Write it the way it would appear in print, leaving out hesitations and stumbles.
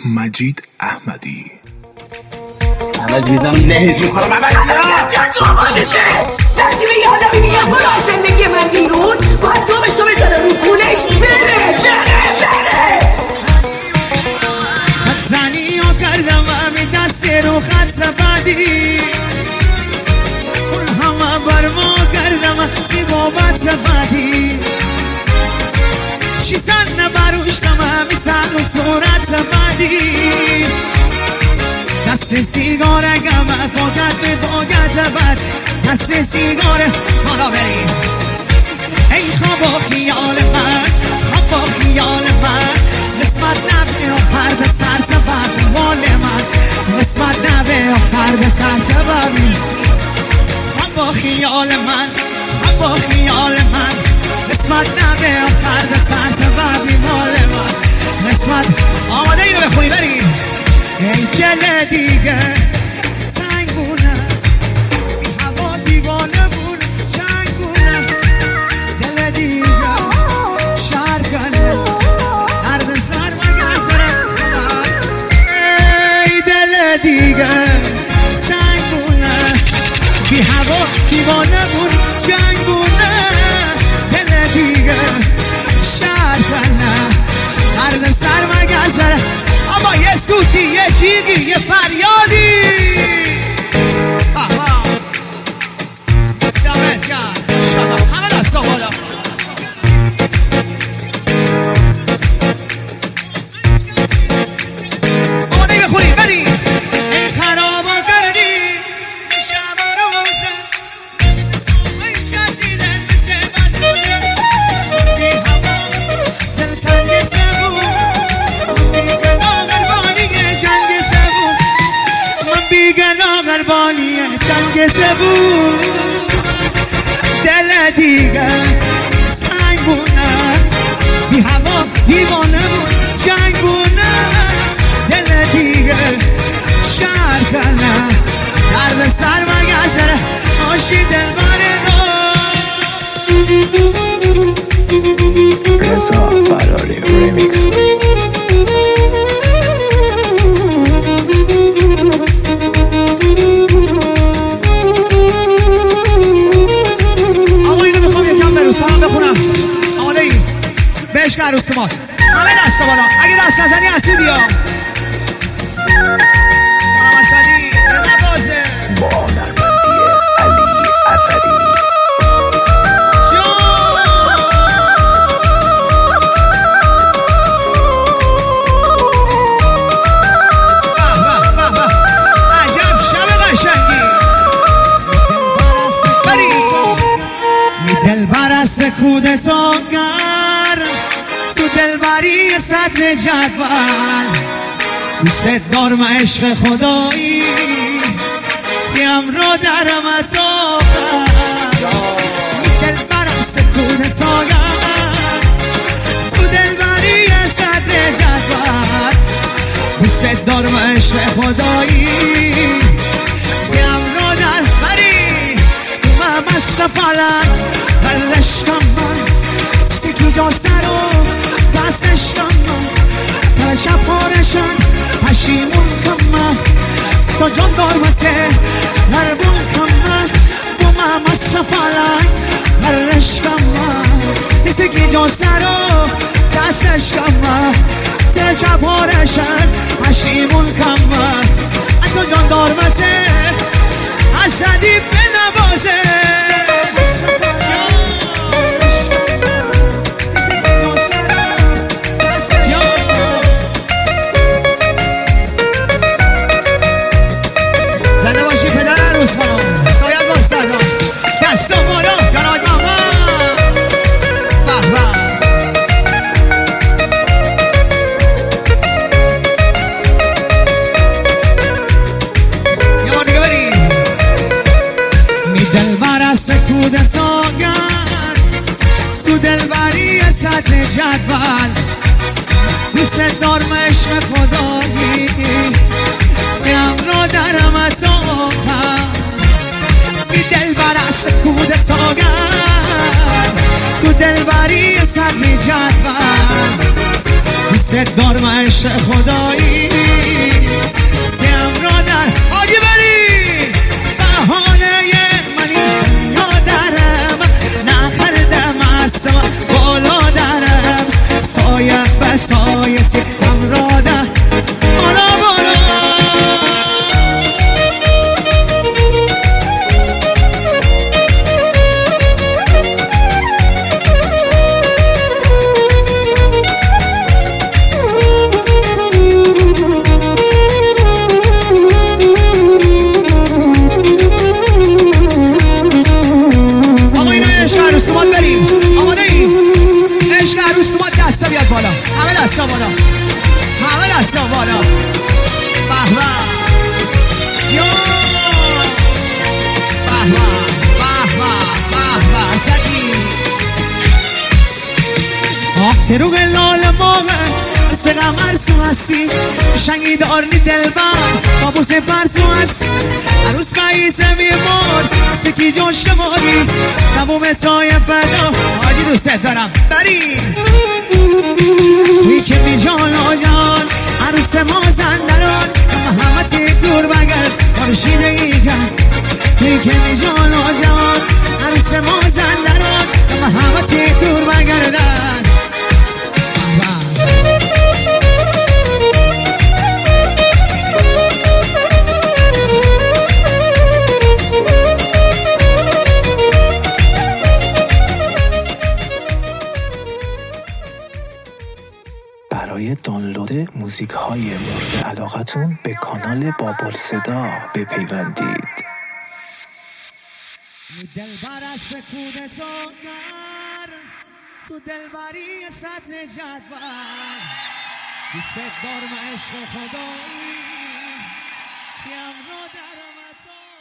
مجید احمدی. عوض میزم لحظ میکنم وقتی به یادمی میگم برو از زندگی من بیرون باید تو بشو بزنه رو کولش بره زنی ها کردم همین دست رو خط سفدی اون همه بر ما کردم زیبابت سفدی شیطان نبروشتم همی سر و صورت سفدی دست سیگاره گمه پاکت به پاکت سفد دست سیگاره حالا بریم ای خواب و خیال من خواب و خیال من نسبت نبه آخر به ترس وقوال من نسبت نبه آخر به ترس وقوال خواب و خیال من خواب و خیال من نسبت نبه آخر به ترس وقوال من نسبت آماده اینو بخونی بریم ای دل دیگه سنگونه بی هوا دیوانه بون جنگونه دل دیگه شهر کنه درد سر مگر زره ای دل دیگه سنگونه بی هوا دیوانه بون جنگونه دل دیگه شهر کنه درد سر مگر زره اما یه سوتی یه جیگی یه فریادی دمت کرد شدم همه دستا بالا آماده بخونی بریم ای خرابا کردی شب روزه ای شزیدن مثل بسونه بی هوا دل تنگ تبون بیگنا قربانی جنگ زبون دل دیگه سنگونه بی هوا دیوانه بود جنگونه دل دیگه شهر کنه درد سر مگر زره آشی دل باره رضا فراری ریمیکس. سلام بخونم آماده ای بهش که عروس ما همه دست بالا اگه دست نزنی اسودی ها دارم اسدی به نوازه با هنرمندی علی اسدی. عجب شب قشنگی دلبر از کودتاگر تو دلبری صدر جدول دوست دارم عشق خدایی تیم رو درم اتاقر دلبر از کودتاگر تو دلبری صدر جدول دوست دارم عشق خدایی تیم رو در بری من سپالن برشکم من سیکی جا سر و دستشکم من تا شب پارشن پشیمون کم من تا جان دارمته هربون کم من با من سپالن برشکم من سیکی جا سر و دستشکم من تا شب پارشن پشیمون کم من تا جان دارمته اسدی به نوازه زنده باشی پدر عروس خانم سایت باستاد دستا بالا جناج محمد به به یه بار دیگه بریم می دلبر از کودتاگر تو دلبری صدر جدول دوست دارم عشق خدایی تیم رو درم اتاقم بی دلبر از کودتاگر تو دلبری صدر جدول دوست دارم عشق خدایی صدای بسایتی همراه ده بالا بالا آقا اینو عشق عروسومات بریم آماده ایم عشق عروسومات دستا بیاد بالا همه دستا بالا همه دستا بالا به به یا به به به به زدی آه تروق لال مامه عرص قمر تو هستی شنگی دارنی دلبر بابوس پرتو هستی عروس باییت میمون تکی جون شماری تموم تای فدا آجی دوست دارم بریم توی که بی جان آجان عروس ما زندران همه تیک دور بگرد ما بشیدگی کرد توی که بی جان آجان عروس ما زندران همه تیک دور بگردن برای دانلود موزیک های مورد علاقتون به کانال بابل صدا بپیوندید. دلبر از سکونتو کر تو دلبری صد جدول بیست بار عشق خدایی تیم رو در آمد